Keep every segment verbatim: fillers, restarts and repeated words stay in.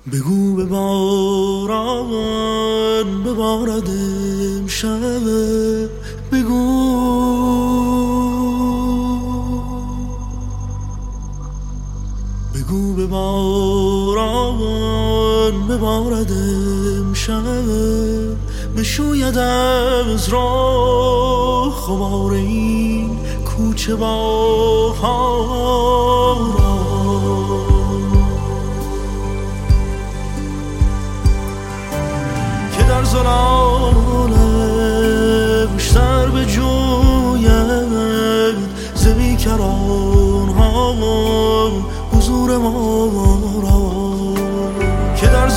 بگو به باران ببارد امشب، بگو بگو به باران ببارد امشب، بشوید از راه خمار این کوچه بهار را، که در ظلالش سر به جوید ز بیکران ها حضور ما را، که در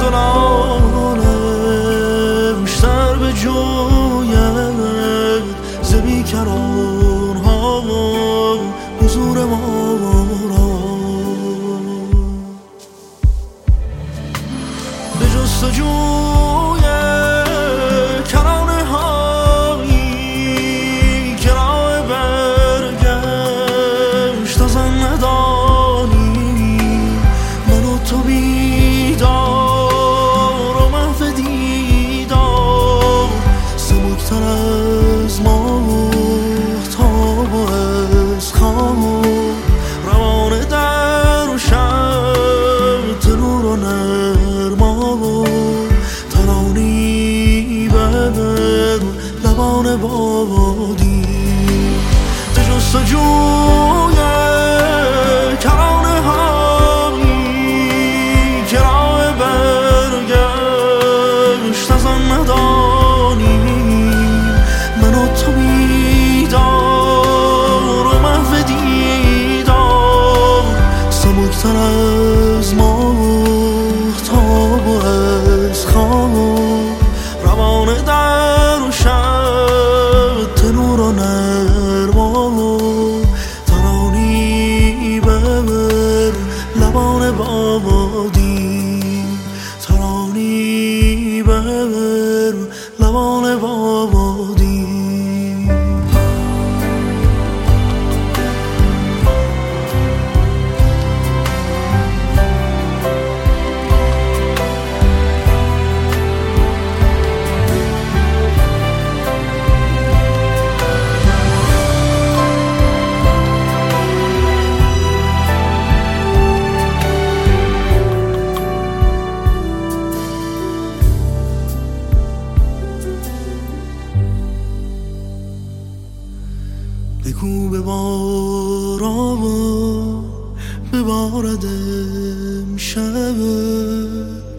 ظلالش سر به جوید ز بیکران ها حضور ما را، به جستجوی کرانه هایی که راه برگشت از آن ندانی، من و تو بیدار و محو دیدار، سبکتر از ماهتاب و از خواب، روانه در و شب تنور و نرما و ترانی بر لبان بادی، به جستجوی کرانه هایی که راه برگشت از آن ندانی، من و تو بیدار و محو دیدار، سبکتر از ماهتاب و از خواب، روانه در و شب تنور و نرما و ترانی بر لبان بادی، ترانی بر لبان بادی. بگو به باران ببارد امشب،